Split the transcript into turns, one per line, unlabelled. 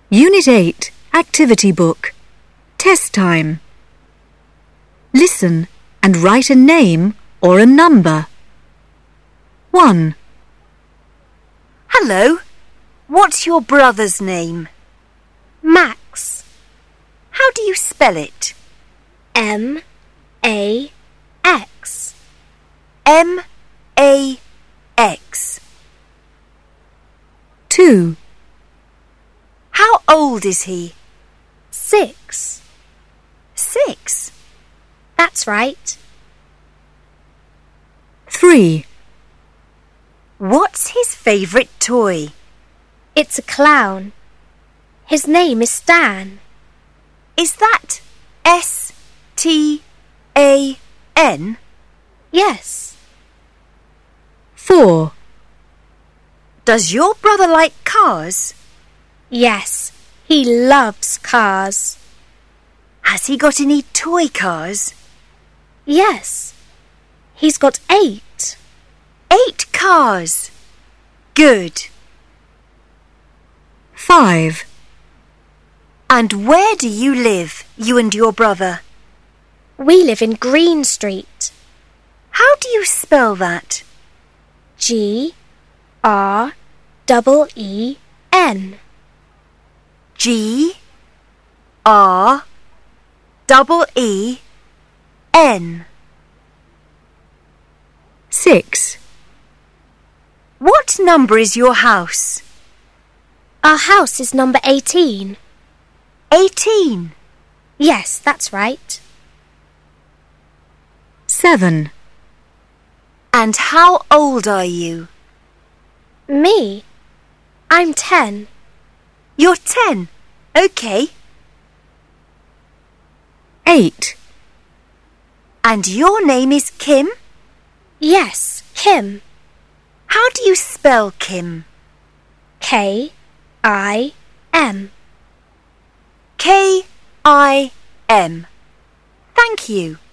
Unit 8, Activity Book. Test time. Listen and write a name or a number. 1.
Hello. What's your brother's name?
Max.
How do you spell it?
M-A-X.
M-A-X.
2.
How old is he?
6.
6.
That's right.
3.
What's his favourite toy?
It's a clown. His name is Stan.
Is that S-T-A-N?
Yes.
4.
Does your brother like cars?
Yes, he loves cars.
Has he got any toy cars?
Yes. He's got 8.
8 cars. Good.
5.
And where do you live, you and your brother?
We live in Green Street.
How do you spell that?
G-R-E-E-N.
G-R-E-E-N.
6.
What number is your house?
Our house is number 18.
18.
Yes, that's right.
7.
And how old are you?
Me? I'm 10.
You're 10. OK.
8.
And your name is Kim?
Yes, Kim.
How do you spell Kim?
K-I-M.
K-I-M. Thank you.